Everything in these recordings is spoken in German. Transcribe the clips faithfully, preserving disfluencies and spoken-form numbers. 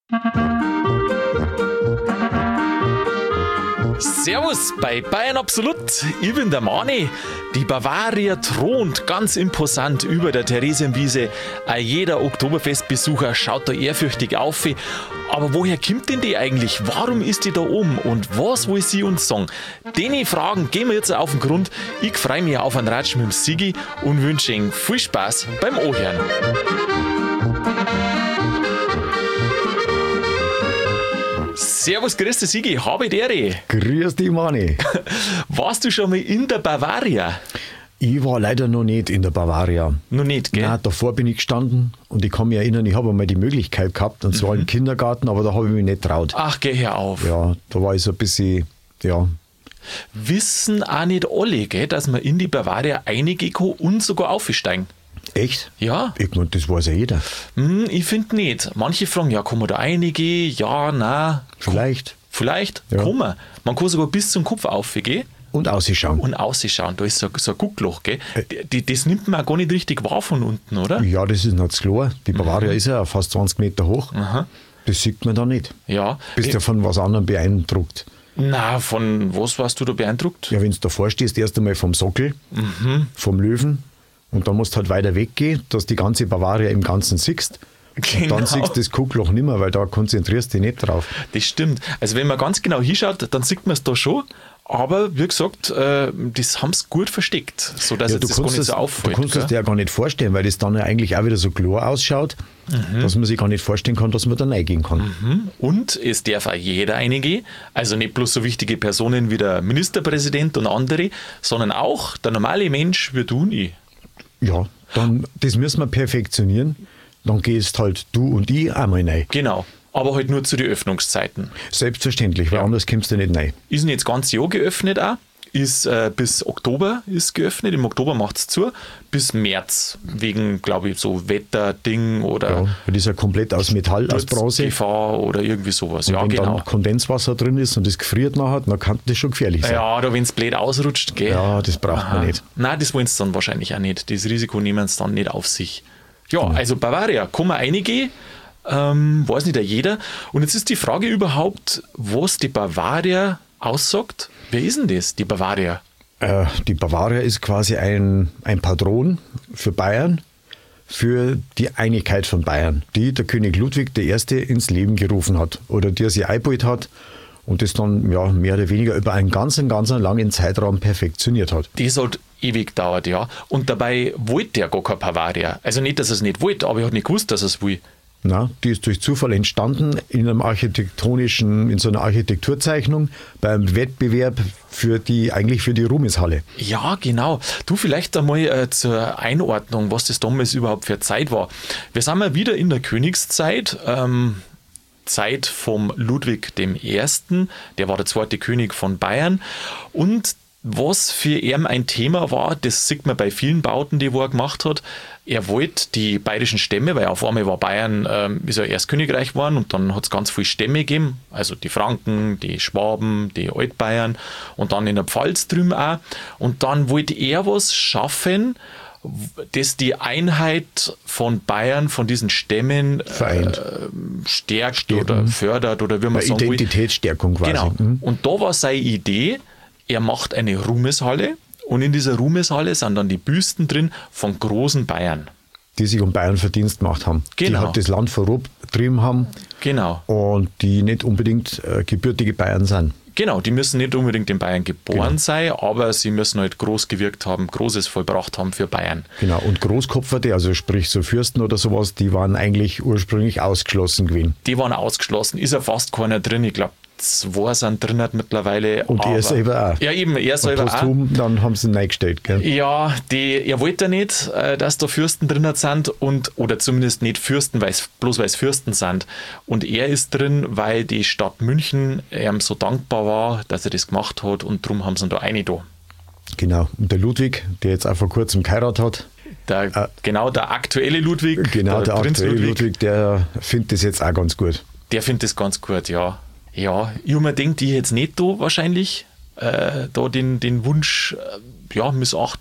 Servus bei Bayern Absolut, ich bin der Mani. Die Bavaria thront ganz imposant über der Theresienwiese. Auch jeder Oktoberfestbesucher schaut da ehrfürchtig auf. Aber woher kommt denn die eigentlich? Warum ist die da oben? Und was will sie uns sagen? Den Fragen gehen wir jetzt auf den Grund. Ich freue mich auf einen Ratsch mit dem Sigi und wünsche Ihnen viel Spaß beim Ohren. Servus, grüß dich Sigi, habe die Ehre. Grüß dich, Mani. Warst du schon mal in der Bavaria? Ich war leider noch nicht in der Bavaria. Noch nicht, gell? Nein, davor bin ich gestanden und ich kann mich erinnern, ich habe einmal die Möglichkeit gehabt, und zwar mhm. im Kindergarten, aber da habe ich mich nicht traut. Ach, geh hör auf. Ja, da war ich so ein bisschen, ja. Wissen auch nicht alle, gell, dass man in die Bavaria reingehen kann und sogar aufsteigen. Echt? Ja. Ich meine, das weiß ja jeder. Hm, ich finde nicht. Manche fragen, ja, kann man da reingehen? Ja, nein. Vielleicht. Vielleicht, ja. kann man. Man kann sogar bis zum Kopf aufgehen. Und ausschauen. Und ausschauen. Da ist so, so ein Guckloch, gell? Die, das nimmt man auch gar nicht richtig wahr von unten, oder? Ja, das ist nicht klar. Die Bavaria mhm. ist ja fast zwanzig Meter hoch. Aha. Das sieht man da nicht. Ja. Bist ja von was anderem beeindruckt. Na, von was warst du da beeindruckt? Ja, wenn du davor stehst, erst einmal vom Sockel, mhm. vom Löwen. Und dann musst du halt weiter weggehen, dass die ganze Bavaria im Ganzen siehst. Genau. Und dann siehst du das Guckloch nicht mehr, weil da konzentrierst du dich nicht drauf. Das stimmt. Also wenn man ganz genau hinschaut, dann sieht man es da schon. Aber wie gesagt, äh, das haben sie gut versteckt, sodass ja, jetzt das gar nicht so auffällt. Du kannst es dir ja gar nicht vorstellen, weil das dann ja eigentlich auch wieder so klar ausschaut, mhm. dass man sich gar nicht vorstellen kann, dass man da reingehen kann. Mhm. Und es darf auch jeder reingehen. Also nicht bloß so wichtige Personen wie der Ministerpräsident und andere, sondern auch der normale Mensch wie du und ich. Ja, dann, das müssen wir perfektionieren. Dann gehst halt du und ich einmal rein. Genau, aber halt nur zu den Öffnungszeiten. Selbstverständlich, weil ja. anders kommst du nicht rein. Ist nicht das ganze Jahr geöffnet auch. Ist äh, bis Oktober ist geöffnet. Im Oktober macht es zu. Bis März. Wegen, glaube ich, so Wetterding oder. Ja, das ist ja komplett aus Metall, aus Bronze. Gefahr oder irgendwie sowas. Und ja, wenn genau. dann Kondenswasser drin ist und das gefriert nachher, dann kann das schon gefährlich sein. Ja, oder wenn es blöd ausrutscht, gell? Ja, das braucht Aha. man nicht. Nein, das wollen sie dann wahrscheinlich auch nicht. Das Risiko nehmen sie dann nicht auf sich. Ja, mhm. also Bavaria, kann man reingehen. Ähm, weiß nicht jeder. Und jetzt ist die Frage überhaupt, was die Bavaria aussagt. Wer ist denn das, die Bavaria? Äh, die Bavaria ist quasi ein, ein Patron für Bayern, für die Einigkeit von Bayern, die der König Ludwig der Erste ins Leben gerufen hat oder die er sich eingebaut hat und das dann ja, mehr oder weniger über einen ganz, ganz langen Zeitraum perfektioniert hat. Das hat ewig gedauert, ja. Und dabei wollte er gar keine Bavaria. Also nicht, dass er es nicht wollte, aber er hat nicht gewusst, dass er es will. Na, die ist durch Zufall entstanden in einem architektonischen, in so einer Architekturzeichnung beim Wettbewerb für die, eigentlich für die Ruhmeshalle. Ja, genau. Du, vielleicht einmal äh, zur Einordnung, was das damals überhaupt für eine Zeit war. Wir sind mal wieder in der Königszeit, ähm, Zeit vom Ludwig dem Ersten, der war der zweite König von Bayern und was für ihn ein Thema war, das sieht man bei vielen Bauten, die wo er gemacht hat. Er wollte die bayerischen Stämme, weil auf einmal war Bayern, ähm, ist ja erst Königreich geworden und dann hat es ganz viele Stämme gegeben, also die Franken, die Schwaben, die Altbayern und dann in der Pfalz drüben auch. Und dann wollte er was schaffen, das die Einheit von Bayern, von diesen Stämmen vereint, äh, stärkt Stärken. oder fördert oder wie man Eine sagen will. Identitätsstärkung quasi. Genau. Mhm. Und da war seine Idee, er macht eine Ruhmeshalle und in dieser Ruhmeshalle sind dann die Büsten drin von großen Bayern. Die sich um Bayern Verdienst gemacht haben. Genau. Die halt das Land vorangetrieben haben. Genau. Und die nicht unbedingt äh, gebürtige Bayern sind. Genau, die müssen nicht unbedingt in Bayern geboren genau. sein, aber sie müssen halt groß gewirkt haben, Großes vollbracht haben für Bayern. Genau, und Großkopferte, also sprich so Fürsten oder sowas, die waren eigentlich ursprünglich ausgeschlossen gewesen. Die waren ausgeschlossen, ist ja fast keiner drin, ich glaube zwei sind drin hat mittlerweile. Und aber, er selber auch. Ja, eben, er selber und posthum, auch. Dann haben sie ihn reingestellt, gell? Ja, die, er wollte ja nicht, dass da Fürsten drin sind und, oder zumindest nicht Fürsten, weil's, bloß weil es Fürsten sind. Und er ist drin, weil die Stadt München ihm so dankbar war, dass er das gemacht hat und darum haben sie ihn da rein da. Genau, und der Ludwig, der jetzt auch vor kurzem geheiratet hat. Der, äh, genau, der aktuelle Ludwig. Genau, der, der Prinz aktuelle Ludwig, Ludwig, der findet das jetzt auch ganz gut. Der findet das ganz gut, ja. Ja, ich habe mir gedacht, ich jetzt nicht da wahrscheinlich äh, da den, den Wunsch äh, ja, missachtet.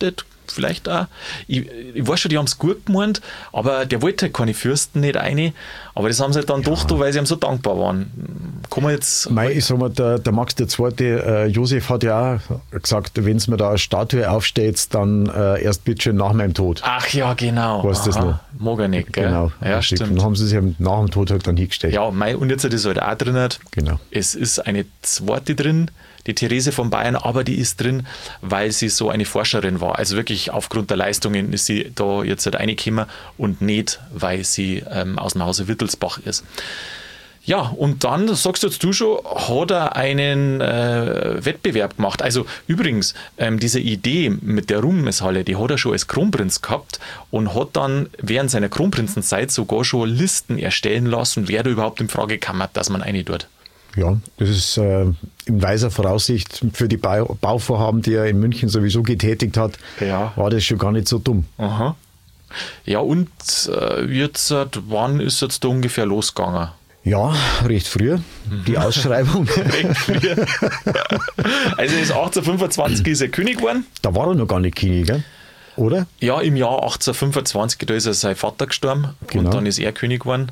vielleicht auch. Ich, ich weiß schon, die haben es gut gemeint, aber der wollte halt keine Fürsten nicht rein. Aber das haben sie halt dann ja. doch, da, weil sie ihm so dankbar waren. Kann man jetzt. Mei, ich sag mal, der, der Max der Zweite, äh, Josef hat ja auch gesagt, wenn es mir da eine Statue aufstellt, dann äh, erst bitte schön nach meinem Tod. Ach ja, genau. Weißt du das noch? Mag er nicht, gell? Genau. Ja, richtig. stimmt. Dann haben sie sich nach dem Tod halt dann hingestellt. Ja, mei, und jetzt ist es halt auch drin. Genau. Es ist eine Zweite drin, die Therese von Bayern, aber die ist drin, weil sie so eine Forscherin war. Also wirklich aufgrund der Leistungen ist sie da jetzt halt reingekommen und nicht, weil sie ähm, aus dem Hause Wittelsbach ist. Ja, und dann, sagst jetzt du schon, hat er einen äh, Wettbewerb gemacht. Also übrigens, ähm, diese Idee mit der Ruhmeshalle, die hat er schon als Kronprinz gehabt und hat dann während seiner Kronprinzenzeit sogar schon Listen erstellen lassen, wer da überhaupt in Frage kam, dass man eine tut. Ja, das ist äh, in weiser Voraussicht für die Bau- Bauvorhaben, die er in München sowieso getätigt hat, Ja. war das schon gar nicht so dumm. Aha. Ja, und äh, jetzt, äh, wann ist jetzt da ungefähr losgegangen? Ja, recht früh, die Ausschreibung. Recht früh. Also ist achtzehnhundertfünfundzwanzig ist er König geworden. Da war er noch gar nicht König, gell? Oder? Ja, im Jahr achtzehnhundertfünfundzwanzig, da ist er sein Vater gestorben Genau. und dann ist er König geworden.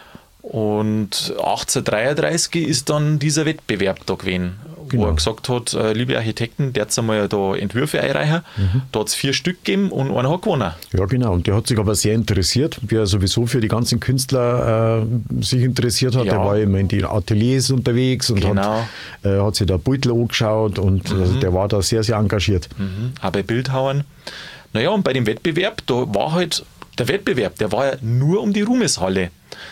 Und achtzehnhundertdreiunddreißig ist dann dieser Wettbewerb da gewesen, Genau. wo er gesagt hat, äh, liebe Architekten, der hat einmal da Entwürfe einreichen. Mhm. Da hat es vier Stück gegeben und einer hat gewonnen. Ja, genau. Und der hat sich aber sehr interessiert, wie er sowieso für die ganzen Künstler äh, sich interessiert hat. Ja. Der war immer in die Ateliers unterwegs und Genau. hat, äh, hat sich da Beutel angeschaut und mhm. also der war da sehr, sehr engagiert. Mhm. Auch bei Bildhauern. Naja, und bei dem Wettbewerb, da war halt der Wettbewerb, der war ja nur um die Ruhmeshalle.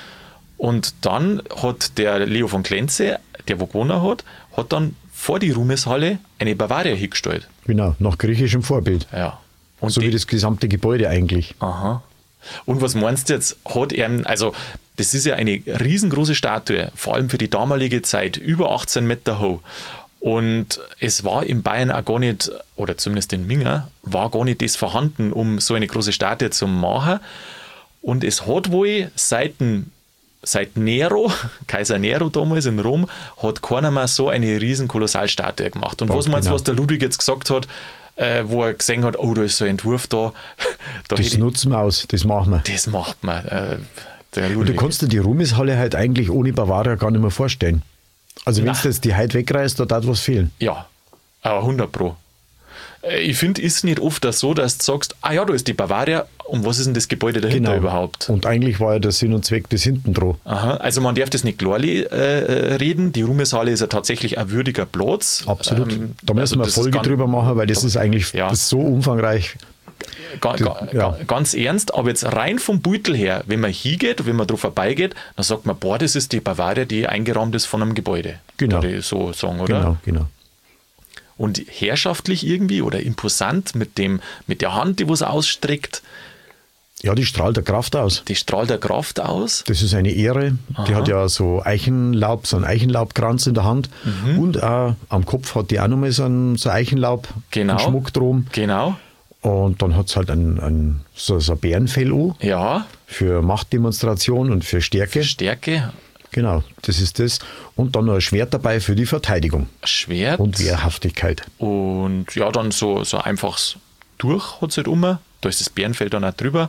Und dann hat der Leo von Klenze, der wo gewonnen hat, hat dann vor die Ruhmeshalle eine Bavaria hingestellt. Genau, nach griechischem Vorbild. Ja. Und So die, wie das gesamte Gebäude eigentlich. Aha. Und was meinst du jetzt? Hat er, also das ist ja eine riesengroße Statue, vor allem für die damalige Zeit, über achtzehn Meter hoch. Und es war in Bayern auch gar nicht, oder zumindest in Minga, war gar nicht das vorhanden, um so eine große Statue zu machen. Und es hat wohl seit dem Seit Nero, Kaiser Nero damals in Rom, hat keiner mehr so eine riesen Kolossalstatue gemacht. Und Ja, was meinst du, genau. was der Ludwig jetzt gesagt hat, äh, wo er gesehen hat, oh, da ist so ein Entwurf da. da Das hätte ich- nutzen wir aus, das machen wir. das macht man. Äh, der Und du Ludwig. kannst dir die Ruhmeshalle halt eigentlich ohne Bavaria gar nicht mehr vorstellen. Also wenn Na. du jetzt die heute wegreißt, da darf was fehlen. Ja, aber hundert Pro. Äh, Ich finde, ist nicht oft das so, dass du sagst, ah ja, da ist die Bavaria, und was ist denn das Gebäude dahinter überhaupt? Und eigentlich war ja der Sinn und Zweck das hinten dran. Aha, also man darf das nicht klar äh, reden. Die Ruhmeshalle ist ja tatsächlich ein würdiger Platz. Absolut. Ähm, da müssen also wir eine das ist Folge ganz- drüber machen, weil das ist eigentlich Ja. das ist so umfangreich. Ga, ga, ja. ga, ganz ernst, aber jetzt rein vom Beutel her, wenn man hingeht, wenn man drauf vorbeigeht, dann sagt man, boah, das ist die Bavaria, die eingerahmt ist von einem Gebäude. Genau. Würde ich so sagen, oder? Genau, genau. Und herrschaftlich irgendwie oder imposant mit, dem, mit der Hand, die was ausstreckt, Ja, die strahlt der Kraft aus. die strahlt der Kraft aus. Das ist eine Ehre. Die Aha. hat ja so Eichenlaub, so einen Eichenlaubkranz in der Hand. Mhm. Und auch am Kopf hat die auch nochmal so einen, so Eichenlaub, Genau. einen Schmuck drum. Genau. Und dann hat es halt ein, ein, so, so ein Bärenfell an Ja, für Machtdemonstration und für Stärke. Stärke, Genau, das ist das. Und dann noch ein Schwert dabei für die Verteidigung Schwert und Wehrhaftigkeit. und ja, dann so, so einfaches Durch hat es halt um. Da ist das Bärenfell dann auch drüber.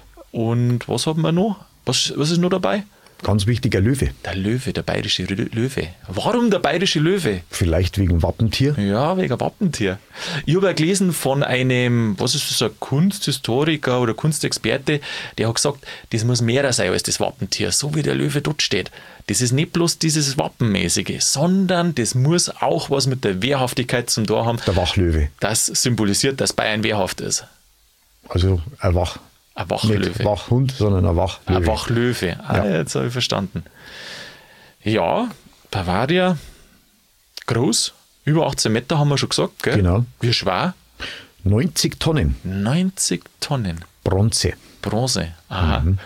Und was haben wir noch? Was, was ist noch dabei? Ganz wichtiger Löwe. Der Löwe, der bayerische Lö- Löwe. Warum der bayerische Löwe? Vielleicht wegen Wappentier. Ja, wegen Wappentier. Ich habe ja gelesen von einem, was ist das, ein Kunsthistoriker oder Kunstexperte, der hat gesagt, das muss mehr sein als das Wappentier, so wie der Löwe dort steht. Das ist nicht bloß dieses Wappenmäßige, sondern das muss auch was mit der Wehrhaftigkeit zum Tor haben. Der Wachlöwe. Das symbolisiert, dass Bayern wehrhaft ist. Also ein Wach. Ein Nicht Wachlöwe. Wachhund, sondern ein Wachlöwe. Ein Wachlöwe. Ah, Ja. jetzt habe ich verstanden. Ja, Bavaria, groß, über achtzehn Meter haben wir schon gesagt, gell? Genau. Wie schwer? neunzig Tonnen neunzig Tonnen Bronze. Bronze. Aha. Mhm.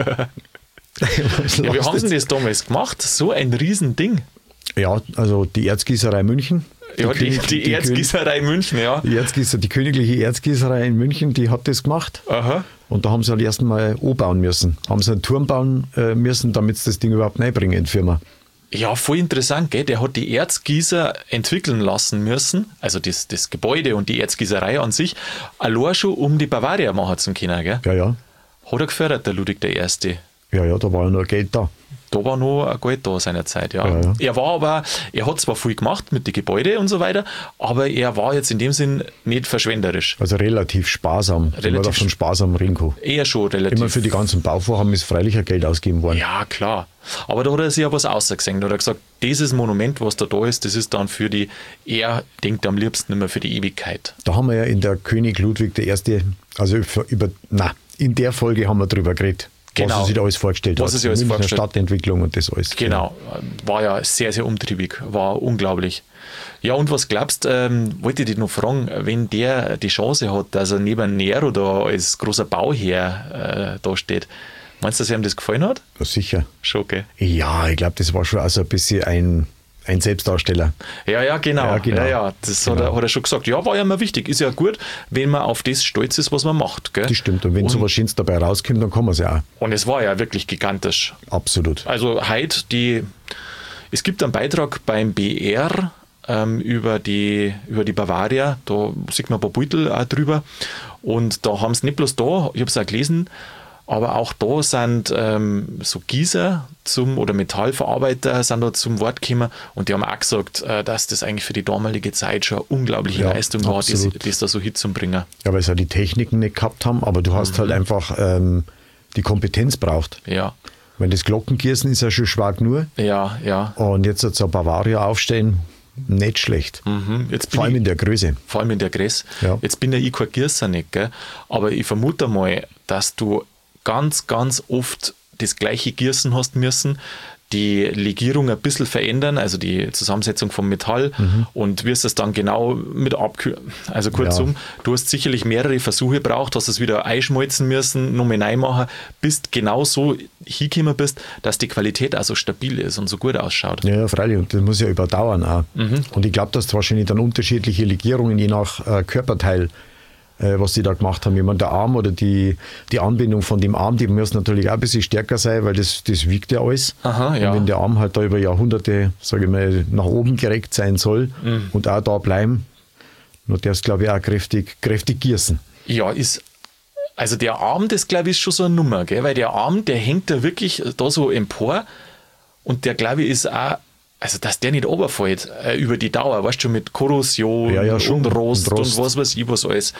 Was Ja, wie lachst haben sie du das damals gemacht? So ein Riesending. jetzt? Ja, also die Erzgießerei München. Ja, die, König- die, Erzgießerei München, ja. Die, Erzgießer, die königliche Erzgießerei in München, die hat das gemacht. Aha. Und da haben sie halt erst mal anbauen müssen. Haben sie einen Turm bauen äh, müssen, damit sie das Ding überhaupt reinbringen in die Firma. Ja, voll interessant, gell? Der hat die Erzgießer entwickeln lassen müssen, also das, das Gebäude und die Erzgießerei an sich, allein schon um die Bavaria machen zu können, gell? Ja, ja. Hat er gefördert, der Ludwig der Erste. Ja, ja, da war ja noch Geld da. Da war noch ein Geld da seiner Zeit, ja. Ja, ja. Er war aber, er hat zwar viel gemacht mit den Gebäuden und so weiter, aber er war jetzt in dem Sinn nicht verschwenderisch. Also relativ sparsam. Relativ Relativ davon sparsam reden kann. Eher schon relativ. Immer für die ganzen Bauvorhaben ist freilich ein Geld ausgegeben worden. Ja, klar. Aber da hat er sich ja was ausgesehen. Da hat er gesagt, dieses Monument, was da da ist, das ist dann für die, er denkt am liebsten immer für die Ewigkeit. Da haben wir ja in der König Ludwig der Erste, also für, über, na, in der Folge haben wir drüber geredet. Genau. Was er sich da alles vorgestellt Was hat. er sich alles Münchner vorgestellt. Stadtentwicklung und das alles. Genau, war ja sehr, sehr umtriebig, war unglaublich. Ja, und was glaubst du, ähm, wollte ich dich noch fragen, wenn der die Chance hat, dass er neben Nero da als großer Bauherr äh, da steht, meinst du, dass ihm das gefallen hat? Ja, sicher. Schon, gell? Ja, ich glaube, das war schon also ein bisschen ein, ein Selbstdarsteller. Ja, ja, genau. Ja, genau. Ja, ja, das Genau. Hat, er, hat er schon gesagt. Ja, war ja immer wichtig. Ist ja gut, wenn man auf das stolz ist, was man macht. Gell? Das stimmt. Und wenn so was Schönes dabei rauskommt, dann kann man es ja auch. Und es war ja wirklich gigantisch. Absolut. Also heute, die, es gibt einen Beitrag beim B R ähm, über, die, über die Bavaria, da sieht man ein paar Beutel auch drüber. Und da haben sie nicht bloß da, ich habe es auch gelesen, aber auch da sind ähm, so Gießer zum, oder Metallverarbeiter sind da zum Wort gekommen und die haben auch gesagt, äh, dass das eigentlich für die damalige Zeit schon eine unglaubliche Ja, Leistung war, das, absolut. das da so hinzubringen. Ja, weil sie ja die Techniken nicht gehabt haben, aber du hast halt einfach ähm, die Kompetenz braucht. Ja, Weil das Glockengießen ist ja schon schwer nur. ja, ja. Und jetzt so ein Bavaria aufstellen, nicht schlecht. Mhm. Jetzt bin Vor allem ich, in der Größe. Vor allem in der Größe. Ja. Jetzt bin ja ich kein Gießer nicht, gell? Aber ich vermute mal, dass du ganz, ganz oft das gleiche Gießen hast müssen, die Legierung ein bisschen verändern, also die Zusammensetzung vom Metall Mhm. und wirst es dann genau mit abkühlen. Also kurzum, Ja. du hast sicherlich mehrere Versuche braucht, hast es wieder einschmolzen müssen, nochmal reinmachen, bis du genau so hingekommen bist, dass die Qualität also stabil ist und so gut ausschaut. Ja, ja, freilich. Und das muss ja überdauern auch. Mhm. Und ich glaube, dass wahrscheinlich dann unterschiedliche Legierungen je nach äh, Körperteil, äh, was die da gemacht haben. Ich meine, der Arm oder die, die Anbindung von dem Arm, die muss natürlich auch ein bisschen stärker sein, weil das, das wiegt ja alles. Aha, ja. Und wenn der Arm halt da über Jahrhunderte, sage ich mal, nach oben gereckt sein soll Mhm. und auch da bleiben, dann darfst du, glaube ich, auch kräftig, kräftig gießen. Ja, ist. Also der Arm, das glaube ich ist schon so eine Nummer, gell? Weil der Arm, der hängt da wirklich da so empor und der glaube ich ist auch, also dass der nicht runterfällt äh, über die Dauer, weißt du, mit Korrosion Ja, ja, schon. und Rost Und und, Rost. was weiß ich was alles.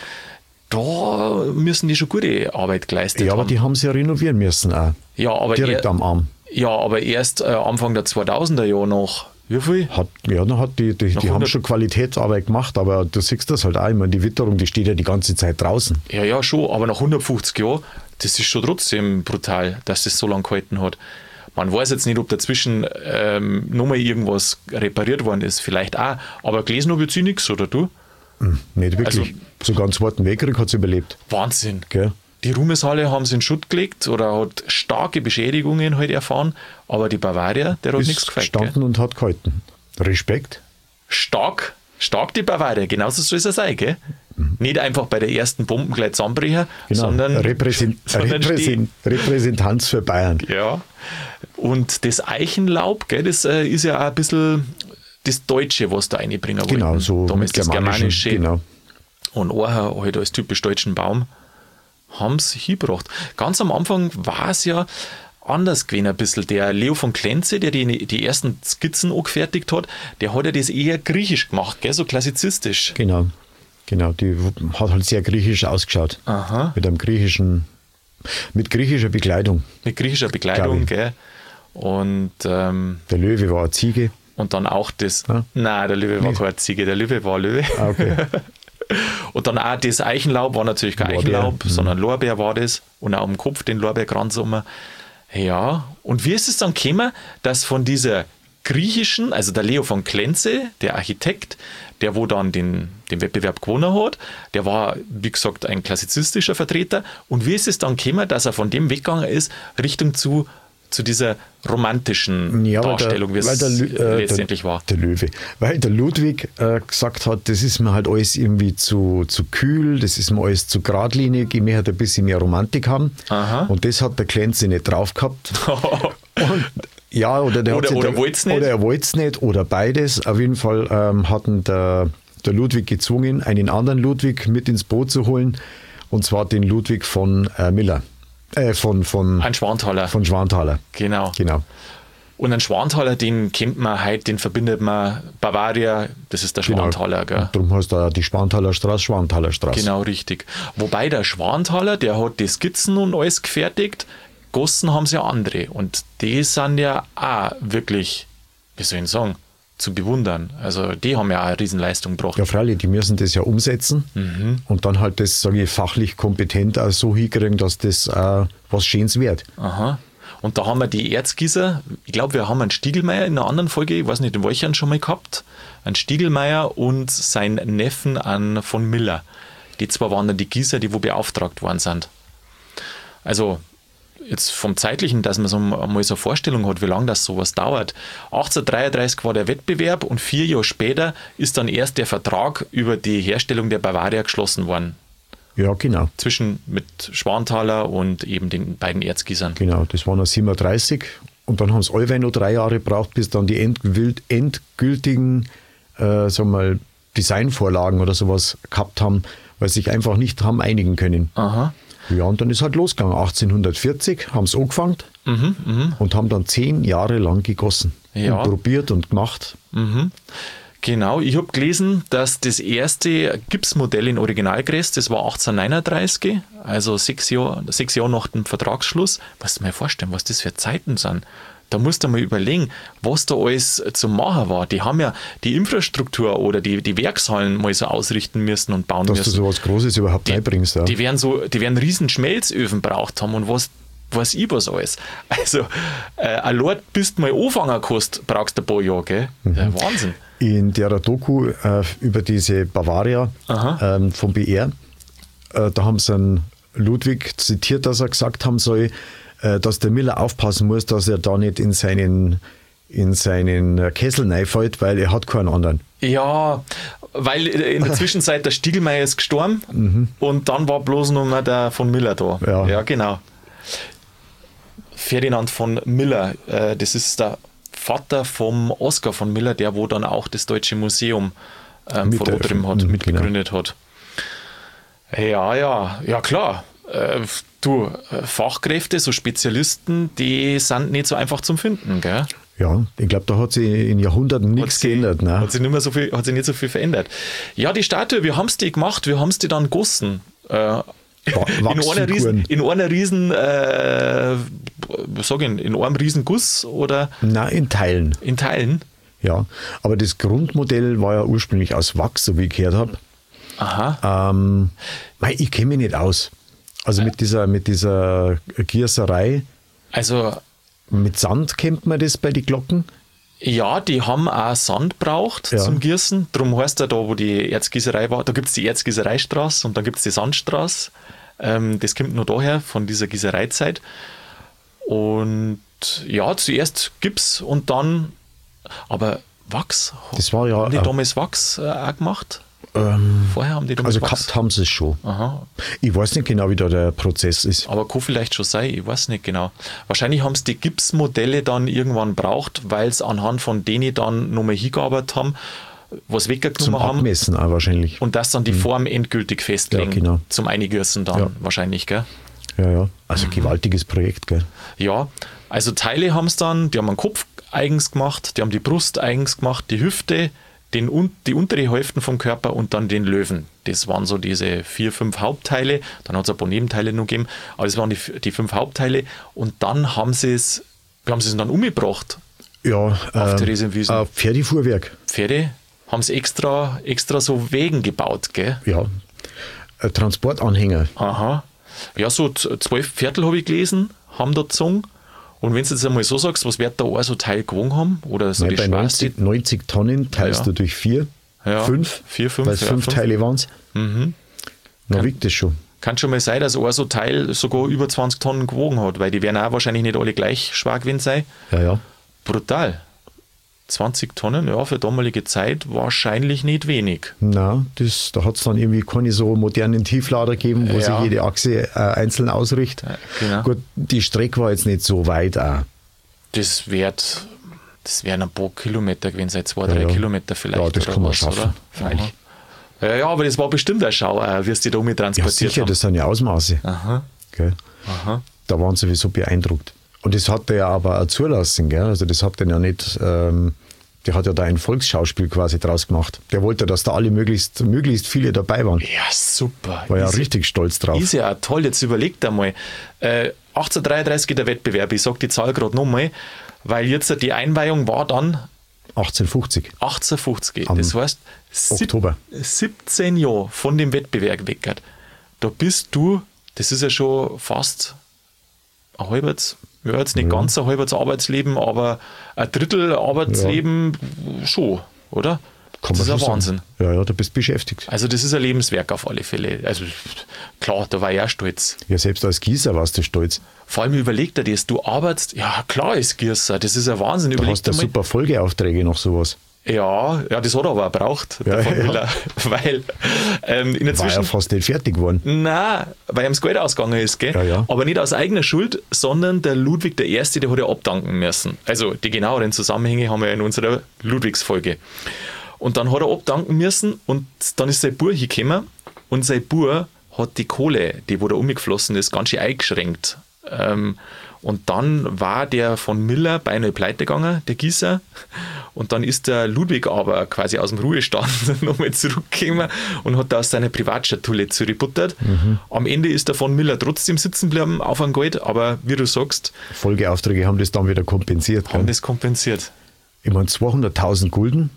Da müssen die schon gute Arbeit geleistet Ja, aber haben. die haben sie ja renovieren müssen auch. ja, aber Direkt er, am Arm. ja, aber erst äh, Anfang der zweitausender Jahre noch. Wie viel? Hat, ja, dann hat die, die, die haben hundert schon Qualitätsarbeit gemacht, aber du siehst das halt auch immer, die Witterung, die steht ja die ganze Zeit draußen. Ja, ja, schon, aber nach hundertfünfzig Jahren, das ist schon trotzdem brutal, dass das so lange gehalten hat. Man weiß jetzt nicht, ob dazwischen ähm, nochmal irgendwas repariert worden ist, vielleicht auch, aber gelesen habe ich jetzt nichts, oder du? Nicht wirklich. Also- Sogar einen Zweiten Weltkrieg hat sie überlebt. Wahnsinn. Gell? Die Ruhmeshalle haben sie in Schutt gelegt oder hat starke Beschädigungen halt erfahren, aber die Bavaria, der hat Ist nichts gefällt. gestanden und hat gehalten. Respekt. Stark, stark die Bavaria, genauso soll es ja sein, gell? Nicht einfach bei der ersten Bomben gleich zusammenbrechen, Genau. sondern, Repräsent, sondern Repräsent, Repräsentanz für Bayern. Ja, und das Eichenlaub, gell, das äh, ist ja auch ein bisschen das Deutsche, was da reinbringen wollten. Genau, so Damals mit das germanischen, Germanische genau. und Oha halt als typisch deutschen Baum haben es hingebracht. Ganz am Anfang war es ja anders gewesen ein bisschen. Der Leo von Klenze, der die, die ersten Skizzen angefertigt hat, der hat ja das eher griechisch gemacht, gell, so klassizistisch. Genau. Genau, die hat halt sehr griechisch ausgeschaut. Aha. Mit einem griechischen, mit griechischer Bekleidung. Mit griechischer Bekleidung, gell. Und ähm, Der Löwe war eine Ziege. Und dann auch das, Ja? nein, der Löwe war Nicht. keine Ziege, der Löwe war Löwe. Ah, okay. Und dann auch das Eichenlaub war natürlich kein Lorbeer, Eichenlaub, mhm. sondern Lorbeer war das. Und auch am Kopf den Lorbeerkranz um. Ja, und wie ist es dann gekommen, dass von dieser griechischen, also der Leo von Klenze, der Architekt, der wo dann den, den Wettbewerb gewonnen hat, der war, wie gesagt, ein klassizistischer Vertreter. Und wie ist es dann gekommen, dass er von dem weggegangen ist, Richtung zu, zu dieser romantischen Ja, weil Darstellung, wie der, weil es der, Lü- äh, letztendlich der, war? Der Löwe. Weil der Ludwig äh, gesagt hat, das ist mir halt alles irgendwie zu, zu kühl, das ist mir alles zu geradlinig, ich möchte ein bisschen mehr Romantik haben. Aha. Und das hat der Klenze nicht drauf gehabt. Und Ja, oder der Oder- hat sich oder der- wollt's nicht? Oder er wollte es nicht, oder beides. Auf jeden Fall ähm, hatten der, der Ludwig gezwungen, einen anderen Ludwig mit ins Boot zu holen, und zwar den Ludwig von äh, Miller. Äh, von, von, Ein Schwanthaler. von Schwanthaler. Genau. Genau. Und ein Schwanthaler, den kennt man heute, den verbindet man Bavaria, das ist der Schwanthaler, gell? Und darum heißt da die Schwanthaler Straße, Schwanthaler Straße. Genau, richtig. Wobei der Schwanthaler, der hat die Skizzen und alles gefertigt, Gossen haben sie ja andere. Und die sind ja auch wirklich, wie soll ich sagen, zu bewundern. Also die haben ja auch eine Riesenleistung gebracht. Ja, freilich, die müssen das ja umsetzen Mhm. und dann halt das, sage ich, fachlich kompetent auch so hinkriegen, dass das äh, was Schönes wird. Aha. Und da haben wir die Erzgießer, ich glaube, wir haben einen Stiegelmeier in einer anderen Folge, ich weiß nicht, in welchen schon mal gehabt, einen Stiegelmeier und seinen Neffen an von Miller. Die zwei waren dann die Gießer, die wo beauftragt worden sind. Also jetzt vom Zeitlichen, dass man so mal so eine Vorstellung hat, wie lange das sowas dauert. achtzehnhundertdreiunddreißig war der Wettbewerb und vier Jahre später ist dann erst der Vertrag über die Herstellung der Bavaria geschlossen worden. Ja, genau. Zwischen mit Schwanthaler und eben den beiden Erzgießern. Genau, das waren noch siebenunddreißig und dann haben es allweil noch drei Jahre gebraucht, bis dann die endgült, endgültigen äh, sagen wir mal, Designvorlagen oder sowas gehabt haben, weil sie sich einfach nicht haben einigen können. Aha. Ja, und dann ist halt losgegangen. achtzehnhundertvierzig haben sie angefangen Mhm, mhm. und haben dann zehn Jahre lang gegossen. Ja. Und probiert und gemacht. Mhm. Genau, ich habe gelesen, dass das erste Gipsmodell in Originalgräs, das war achtzehnhundertneununddreißig, also sechs Jahre, sechs Jahre nach dem Vertragsschluss. Was du mir vorstellen, was das für Zeiten sind. Da musst du mal überlegen, was da alles zu machen war. Die haben ja die Infrastruktur oder die, die Werkshallen mal so ausrichten müssen und bauen Dass müssen. du sowas Großes überhaupt reinbringst. Ja. Die werden so, die werden riesen Schmelzöfen braucht haben und was weiß ich was alles. Also, äh, allein bis du mal anfangen kannst, brauchst du ein paar Jahre, gell? Mhm. Ja, Wahnsinn. In der Doku äh, über diese Bavaria ähm, vom B R, äh, da haben sie einen Ludwig zitiert, dass er gesagt haben soll, äh, dass der Miller aufpassen muss, dass er da nicht in seinen, in seinen Kessel reinfällt, weil er hat keinen anderen. Ja, weil in der Zwischenzeit der Stiegelmeier ist gestorben mhm. und dann war bloß noch mal der von Miller da. Ja, ja genau. Ferdinand von Miller, äh, das ist der Vater vom Oskar von Miller, der wo dann auch das Deutsche Museum ähm, vor Rotterdam hat, mitgegründet genau. hat. Ja, ja, ja klar. Äh, du, Fachkräfte, so Spezialisten, die sind nicht so einfach zum Finden, gell? Ja, ich glaube, da hat sich in Jahrhunderten nichts sie, geändert. Ne? Hat sich nicht mehr so viel, hat sich nicht so viel verändert. Ja, die Statue, wir haben es die gemacht, wir haben es die dann gegossen. Äh, in einer riesen, in einer riesen äh, sag ich, in einem riesen Guss oder? Nein, in Teilen. In Teilen? Ja, aber das Grundmodell war ja ursprünglich aus Wachs, so wie ich gehört habe. Aha. Ähm, ich kenne mich nicht aus. Also mit dieser, mit dieser Gießerei. Also mit Sand kennt man das bei den Glocken? Ja, die haben auch Sand braucht ja. zum Gießen. Darum heißt er da, wo die Erzgießerei war, da gibt es die Erzgießereistraße und dann gibt es die Sandstraße. Ähm, das kommt nur daher, von dieser Gießereizeit. Und ja, zuerst Gips und dann, aber Wachs. Das war ja. Haben die äh, damals Wachs äh, auch gemacht? Ähm, Vorher haben die damals Also Wachs. gehabt haben sie es schon. Aha. Ich weiß nicht genau, wie da der Prozess ist. Aber kann vielleicht schon sein, ich weiß nicht genau. Wahrscheinlich haben sie die Gipsmodelle dann irgendwann braucht, weil es anhand von denen dann nochmal hingearbeitet haben, was weggenommen Zum haben. Abmessen auch wahrscheinlich. Und das dann die Form endgültig festlegen. Ja, genau. Zum Eingießen dann Ja. wahrscheinlich, gell? Ja, ja. Also mhm. gewaltiges Projekt, gell? Ja, also Teile haben es dann, die haben einen Kopf eigens gemacht, die haben die Brust eigens gemacht, die Hüfte, den, die untere Hälfte vom Körper und dann den Löwen. Das waren so diese vier, fünf Hauptteile. Dann hat es ein paar Nebenteile noch gegeben, aber das waren die, die fünf Hauptteile. Und dann haben sie es, wie haben sie es dann umgebracht? Ja, auf ähm, Theresienwiesen. Äh, Pferdefuhrwerk. Pferde haben sie extra, extra so Wegen gebaut, gell? Ja, äh, Transportanhänger. Aha. Ja, so zwölf Viertel habe ich gelesen, haben da gezogen. Und wenn du jetzt einmal so sagst, was wird da auch so Teil gewogen haben? Oder so Nein, die bei neunzig, neunzig Tonnen teilst ja. du durch vier, ja. fünf, vier, fünf, weil es ja, fünf, fünf Teile waren. Mhm. Dann wiegt das schon. Kann schon mal sein, dass ein so Teil sogar über zwanzig Tonnen gewogen hat, weil die werden auch wahrscheinlich nicht alle gleich schwer gewesen sein. Ja, ja. Brutal. zwanzig Tonnen, ja, für damalige Zeit wahrscheinlich nicht wenig. Na, das, da hat es dann irgendwie keine so modernen Tieflader gegeben, wo Ja. sich jede Achse äh, einzeln ausrichtet. Ja, genau. Gut, die Strecke war jetzt nicht so weit auch. Das wird, das wären ein paar Kilometer gewesen, seit zwei, Ja, drei ja. Kilometer vielleicht. Ja, das oder kann man was, schaffen. Oder? Freilich. Ja, ja, aber das war bestimmt eine Schau, äh, wie es die da mit Ja, transportiert sicher, haben. das sind ja Ausmaße. Aha, Gell? aha. Da waren sie sowieso beeindruckt. Und das hat er ja aber auch zulassen, gell? Also das hat er ja nicht, ähm, der hat ja da ein Volksschauspiel quasi draus gemacht. Der wollte, dass da alle möglichst, möglichst viele dabei waren. Ja, super. War ja Ist- richtig stolz drauf. Ist ja auch toll, jetzt überlegt einmal. Äh, achtzehnhundertdreiunddreißig der Wettbewerb, ich sage die Zahl gerade nochmal, weil jetzt die Einweihung war dann achtzehnhundertfünfzig. achtzehnhundertfünfzig. Am Das heißt, sieb- Oktober. siebzehn Jahre von dem Wettbewerb weg. Da bist du, das ist ja schon fast ein halbes, ja, jetzt nicht ganz ein halbes Arbeitsleben, aber ein Drittel Arbeitsleben schon, oder? Kann das ist man ein schon Wahnsinn. sagen. Ja, ja, du bist beschäftigt. Also das ist ein Lebenswerk auf alle Fälle. Also klar, da war ich auch stolz. Ja, selbst als Gießer warst du stolz. Vor allem überleg dir das, du arbeitest, ja klar ist Gießer, das ist ein Wahnsinn. Du Überleg hast dir ja mal. super Folgeaufträge noch sowas. Ja, ja, das hat er aber auch gebraucht, der Ja, von ja. Miller, weil ähm, in der War ja Zwischen... fast nicht fertig geworden. Nein, weil ihm das Geld ausgegangen ist, gell? Ja, ja. Aber nicht aus eigener Schuld, sondern der Ludwig der Erste, der hat ja abdanken müssen. Also die genaueren Zusammenhänge haben wir ja in unserer Ludwigsfolge. Und dann hat er abdanken müssen und dann ist sein Bub hingekommen und sein Bub hat die Kohle, die wo da umgeflossen ist, ganz schön eingeschränkt. Ähm, und dann war der von Miller beinahe pleite gegangen, der Gießer. Und dann ist der Ludwig aber quasi aus dem Ruhestand nochmal zurückgekommen und hat da aus seiner Privatschatulle zurückgebuttert. Mhm. Am Ende ist der von Miller trotzdem sitzen geblieben auf einem Geld, aber wie du sagst, Folgeaufträge haben das dann wieder kompensiert. haben gell? das kompensiert. Ich meine, zweihunderttausend Gulden,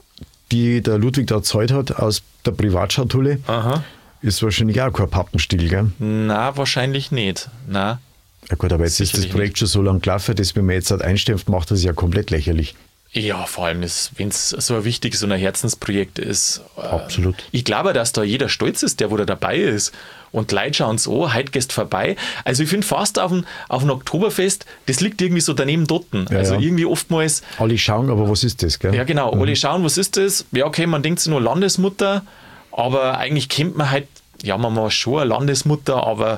die der Ludwig da gezahlt hat aus der Privatschatulle, Aha. ist wahrscheinlich auch kein Pappenstiel, gell? Na, wahrscheinlich nicht. Na. Ja gut, aber jetzt ist das Sicherlich Projekt schon so lange gelaufen, dass wenn man jetzt halt einstimmt, macht das ja komplett lächerlich. Ja, vor allem, wenn es so ein wichtiges, so ein Herzensprojekt ist. äh, Absolut. Ich glaube, dass da jeder stolz ist, der wo da dabei ist. Und die Leute schauen so, heute gehst vorbei. Also ich finde fast auf ein, auf ein Oktoberfest, das liegt irgendwie so daneben dort. Ja, also ja. irgendwie oftmals, Alle schauen, aber was ist das, gell? ja genau, alle schauen, was ist das? Ja, okay, man denkt sich nur Landesmutter, aber eigentlich kennt man halt, ja, man war schon eine Landesmutter, aber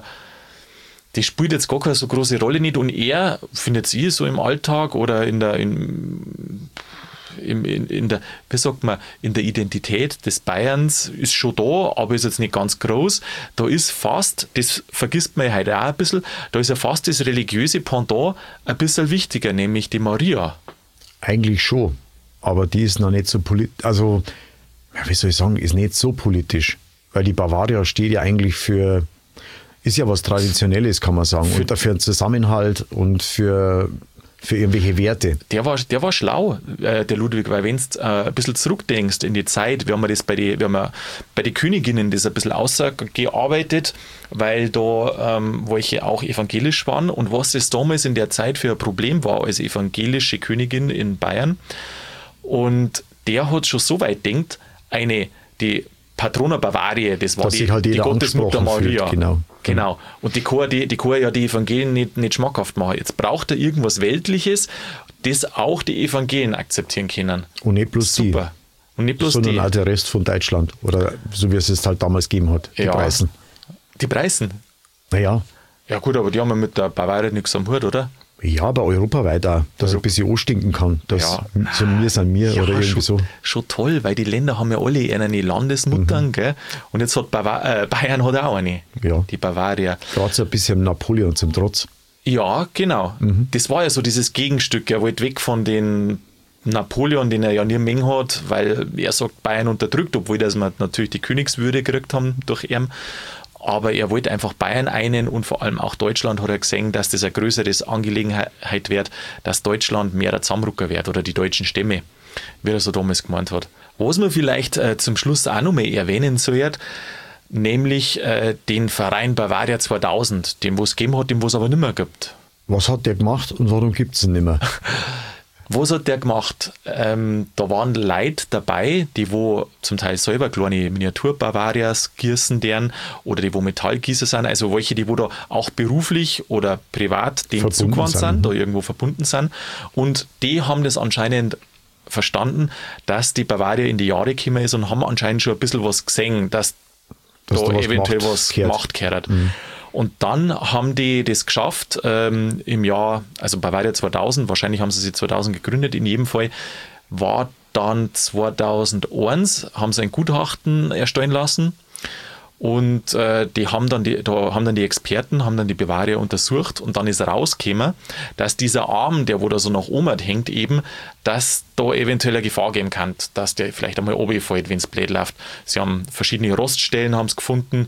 das spielt jetzt gar keine so große Rolle nicht. Und er, findet sie so im Alltag oder in der, in, in, in, in der, wie sagt man, in der Identität des Bayerns ist schon da, aber ist jetzt nicht ganz groß. Da ist fast, das vergisst man heute auch ein bisschen, da ist ja fast das religiöse Pendant ein bisschen wichtiger, nämlich die Maria. Eigentlich schon, aber die ist noch nicht so politisch, also, ja, wie soll ich sagen, ist nicht so politisch, weil die Bavaria steht ja eigentlich für, ist ja was Traditionelles, kann man sagen, und dafür einen Zusammenhalt und für, für irgendwelche Werte. Der war, der war schlau, äh, der Ludwig, weil wenn du äh, ein bisschen zurückdenkst in die Zeit, wir haben das bei den, wir haben bei den Königinnen das ein bisschen ausgearbeitet, weil da ähm, welche auch evangelisch waren und was das damals in der Zeit für ein Problem war als evangelische Königin in Bayern. Und der hat schon so weit denkt, eine, die Patrona Bavariae, das war Dass die, sich halt die jeder Gottesmutter angesprochen fühlt, Maria. genau. Genau. Und die kann, die, die kann ja die Evangelien nicht, nicht schmackhaft machen. Jetzt braucht er irgendwas Weltliches, das auch die Evangelien akzeptieren können. Und nicht bloß Super. Und nicht die, bloß sondern die. auch der Rest von Deutschland. Oder so wie es es halt damals gegeben hat, die Ja. Preisen. Die Preisen. Naja, Ja gut, aber die haben ja mit der Bavaria nichts am Hut, oder? ja, aber europaweit auch, dass er ein bisschen anstinken kann. Dass Ja. so wir sind mir oder irgendwie schon, so. schon toll, weil die Länder haben ja alle eine Landesmuttern, gell? Und jetzt hat Bava äh, Bayern hat auch eine. Ja. Die Bavaria. Gerade so ein bisschen Napoleon zum Trotz. Ja, genau. Das war ja so dieses Gegenstück. Er wollte weg von den Napoleon, den er ja nie mehr hat, weil er sagt, Bayern unterdrückt, obwohl das wir natürlich die Königswürde gekriegt haben durch ihn. Aber er wollte einfach Bayern einen und vor allem auch Deutschland hat er gesehen, dass das eine größere Angelegenheit wird, dass Deutschland mehr der Zusammenrucker wird oder die deutschen Stämme, wie er so damals gemeint hat. Was man vielleicht äh, zum Schluss auch noch mal erwähnen sollte, nämlich äh, den Verein Bavaria zweitausend, den wo es gegeben hat, den wo es aber nicht mehr gibt. Was hat der gemacht und warum gibt es ihn nicht mehr? Was hat der gemacht? Ähm, da waren Leute dabei, die wo zum Teil selber kleine Miniatur-Bavarias gießen deren oder die wo Metallgießer sind, also welche, die wo da auch beruflich oder privat dem Verbunden zugewandt sind, sind, mhm. da irgendwo verbunden sind. Und die haben das anscheinend verstanden, dass die Bavaria in die Jahre gekommen ist und haben anscheinend schon ein bisschen was gesehen, dass Dass da da was eventuell gemacht was gehört. gemacht gehört. Und dann haben die das geschafft ähm, im Jahr, also Bavaria zweitausend, wahrscheinlich haben sie sie zweitausend gegründet, in jedem Fall war dann zweitausendeins, haben sie ein Gutachten erstellen lassen. Und äh, die haben dann die, da haben dann die Experten, haben dann die Bavaria untersucht und dann ist rausgekommen, dass dieser Arm, der wo da so nach oben hängt eben, dass da eventuell eine Gefahr geben kann, dass der vielleicht einmal runterfällt, wenn es blöd läuft. Sie haben verschiedene Roststellen haben's gefunden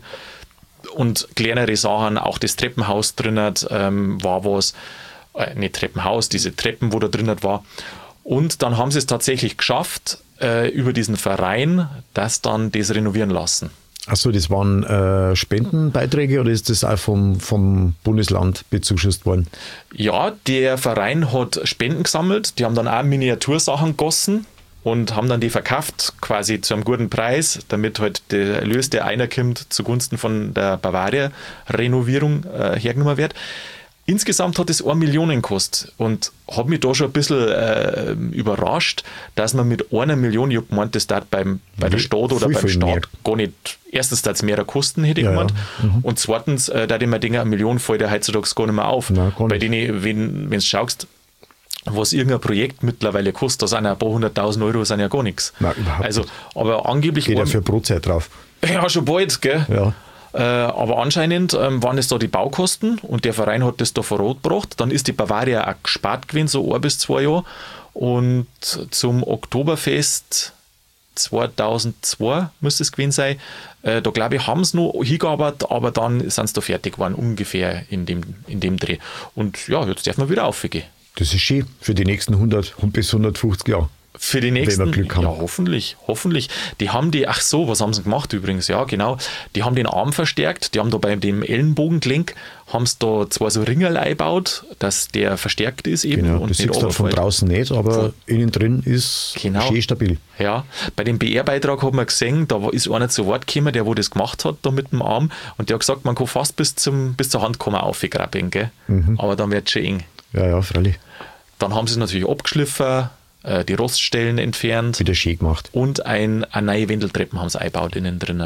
und kleinere Sachen, auch das Treppenhaus drin ähm, war was, äh, nicht Treppenhaus, diese Treppen, wo da drin war. Und dann haben sie es tatsächlich geschafft, äh, über diesen Verein, dass dann das renovieren lassen. Achso, das waren äh, Spendenbeiträge oder ist das auch vom, vom Bundesland bezuschusst worden? Ja, der Verein hat Spenden gesammelt, die haben dann auch Miniatursachen gegossen und haben dann die verkauft, quasi zu einem guten Preis, damit halt der Erlös, der reinkommt, zugunsten von der Bavaria-Renovierung äh, hergenommen wird. Insgesamt hat es eine Million gekostet und hat mich da schon ein bisschen äh, überrascht, dass man mit einer Million, ich habe gemeint, das darf beim, bei der Stadt oder viel, beim viel Staat mehr. gar nicht, erstens, dass es mehr Kosten hätte ich Ja, gemeint, ja. Mhm. und zweitens, äh, da ich mir denke, eine Million fällt ja heutzutage gar nicht mehr auf. Nein, gar bei nicht. denen, wenn du schaust, was irgendein Projekt mittlerweile kostet, da sind ja ein paar hunderttausend Euro, sind ja gar nichts. Nein, überhaupt also, aber angeblich Geht ja waren- für Brotzeit drauf. ja, schon bald, gell? Ja. Äh, aber anscheinend ähm, waren es da die Baukosten und der Verein hat das da verrot gebracht. Dann ist die Bavaria auch gespart gewesen, so ein bis zwei Jahre. Und zum Oktoberfest zweitausendzwei müsste es gewesen sein. Äh, da glaube ich, haben sie noch hingearbeitet, aber dann sind sie da fertig geworden, ungefähr in dem, in dem Dreh. Und ja, jetzt dürfen wir wieder aufgehen. Das ist schön für die nächsten hundert bis hundertfünfzig Jahre. Für die nächsten, wir Glück haben. ja, hoffentlich, hoffentlich. Die haben die, ach so, was haben sie gemacht übrigens? Ja, genau. Die haben den Arm verstärkt, die haben da bei dem Ellenbogengelenk, haben sie da zwar so Ringerl eingebaut, dass der verstärkt ist eben. Genau, und das nicht siehst du von runterfällt. draußen nicht, aber Von- innen drin ist Genau. schön stabil. Ja, bei dem B R-Beitrag hat man gesehen, da war- ist einer zu Wort gekommen, der wo das gemacht hat, da mit dem Arm, und der hat gesagt, man kann fast bis, zum, bis zur Hand kommen aufgraben, gell? Mhm. Aber dann wird es schon eng. Ja, ja, freilich. Dann haben sie es natürlich abgeschliffen, äh, die Roststellen entfernt Wieder schön gemacht. und ein, eine neue Wendeltreppen haben sie eingebaut innen drin.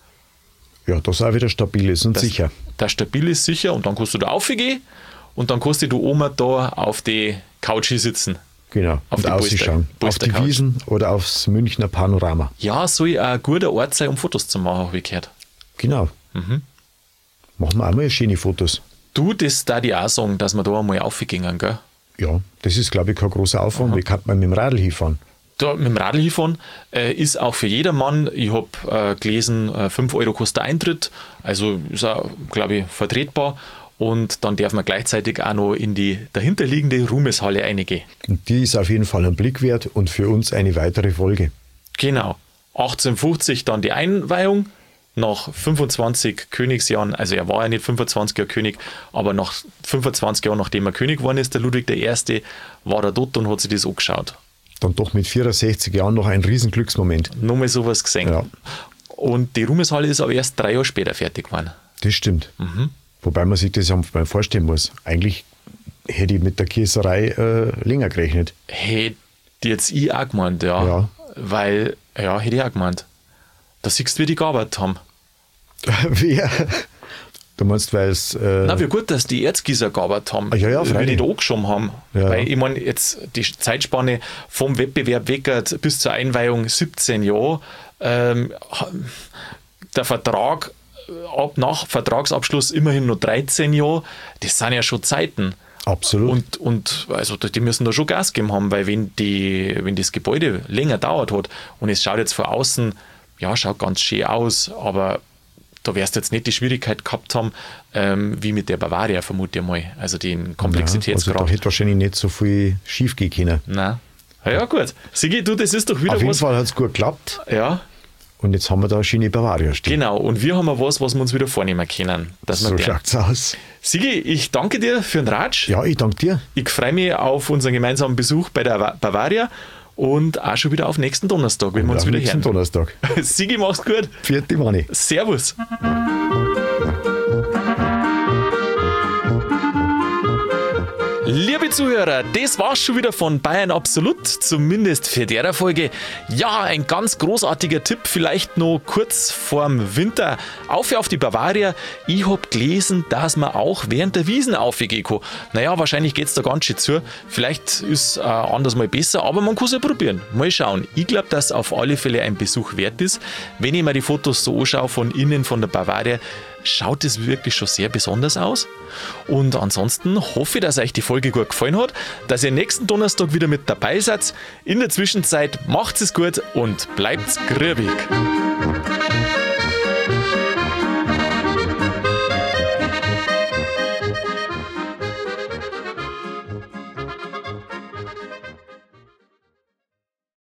Ja, dass auch wieder stabil ist und Das, sicher. Das stabil ist sicher, und dann kannst du da aufgehen und dann kannst du oben da auf die Couch sitzen. Genau. Auf und die ausschauen. Polster- Auf die Polstercouch. Wiesen oder aufs Münchner Panorama. Ja, soll ein guter Ort sein, um Fotos zu machen, habe ich gehört. Genau. Mhm. Machen wir auch mal schöne Fotos. Du, das da die auch sagen, dass wir da einmal aufgehen, gell? Ja, das ist, glaube ich, kein großer Aufwand. Wie kann man mit dem Radl hinfahren? Da mit dem Radl hinfahren äh, ist auch für jedermann. Ich habe äh, gelesen, äh, fünf Euro kostet der Eintritt, also ist auch, glaube ich, vertretbar. Und dann darf man gleichzeitig auch noch in die dahinterliegende Ruhmeshalle reingehen. Und die ist auf jeden Fall ein Blick wert und für uns eine weitere Folge. Genau. achtzehnhundertfünfzig dann die Einweihung. Nach fünfundzwanzig Königsjahren, also er war ja nicht fünfundzwanzig Jahre König, aber nach fünfundzwanzig Jahren, nachdem er König geworden ist, der Ludwig der Erste, war er dort und hat sich das angeschaut. Dann doch mit vierundsechzig Jahren noch ein Riesenglücksmoment. Nochmal sowas gesehen. Ja. Und die Ruhmeshalle ist aber erst drei Jahre später fertig geworden. Das stimmt. Mhm. Wobei man sich das ja mal vorstellen muss. Eigentlich hätte ich mit der Gießerei äh, länger gerechnet. Hätte jetzt ich auch gemeint, ja. Ja. Weil, ja, hätte ich auch gemeint. Da siehst du, wie die gearbeitet haben. Wer? Du meinst, weil es... Äh, Na, wie gut, dass die Erzgießer gearbeitet haben, Ja, ja, wie freilich. die da angeschoben haben. Ja. Weil ich meine, jetzt die Zeitspanne vom Wettbewerb weg bis zur Einweihung siebzehn Jahre. Ähm, der Vertrag ab nach Vertragsabschluss immerhin nur dreizehn Jahre. Das sind ja schon Zeiten. Absolut. Und, und also die müssen da schon Gas geben haben, weil wenn, die, wenn das Gebäude länger dauert hat und es schaut jetzt von außen, ja, schaut ganz schön aus, aber da wirst du jetzt nicht die Schwierigkeit gehabt haben, ähm, wie mit der Bavaria, vermute ich mal. Also den ja, also Komplexitätsgrad. da hätte wahrscheinlich nicht so viel schief gehen können. Nein. Ja, ja, gut. Sigi, du, das ist doch wieder Auf jeden was. Fall hat es gut geklappt. Ja, Und jetzt haben wir da eine schöne Bavaria stehen. genau. Und wir haben ja was, was wir uns wieder vornehmen können. Dass wir So der- schaut's aus. Sigi, ich danke dir für den Ratsch. Ja, ich danke dir. Ich freue mich auf unseren gemeinsamen Besuch bei der Wa- Bavaria und auch schon wieder auf nächsten Donnerstag, wenn wir uns Am wieder nächsten hören. Donnerstag. Sigi, mach's gut. Vierte Manni. Servus. Liebe Zuhörer, das war's schon wieder von Bayern Absolut, zumindest für der Folge. Ja, ein ganz großartiger Tipp, vielleicht noch kurz vorm Winter. Auf auf die Bavaria. Ich hab gelesen, dass man auch während der Wiesn aufgehen kann. Naja, wahrscheinlich geht's da ganz schön zu. Vielleicht ist äh, anders mal besser, aber man kann es ja probieren. Mal schauen. Ich glaube, dass auf alle Fälle ein Besuch wert ist. Wenn ich mir die Fotos so anschaue von innen von der Bavaria, schaut es wirklich schon sehr besonders aus. Und ansonsten hoffe ich, dass euch die Folge gut gefallen hat, dass ihr nächsten Donnerstag wieder mit dabei seid. In der Zwischenzeit macht's es gut und bleibt's grübig.